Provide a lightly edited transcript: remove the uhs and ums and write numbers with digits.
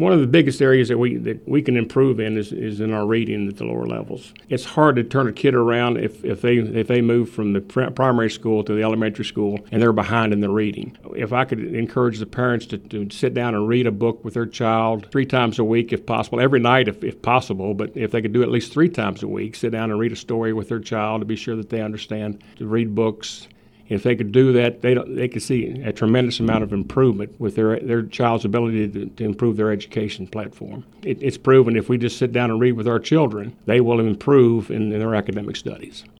One of the biggest areas that we can improve in is in our reading at the lower levels. It's hard to turn a kid around if they move from the primary school to the elementary school and they're behind in the reading. If I could encourage the parents to sit down and read a book with their child 3 times a week if possible, every night if possible, but if they could do it at least 3 times a week, sit down and read a story with their child to be sure that they understand, to read books. If they could do that, they could see a tremendous amount of improvement with their child's ability to improve their education platform. It's proven if we just sit down and read with our children, they will improve in their academic studies.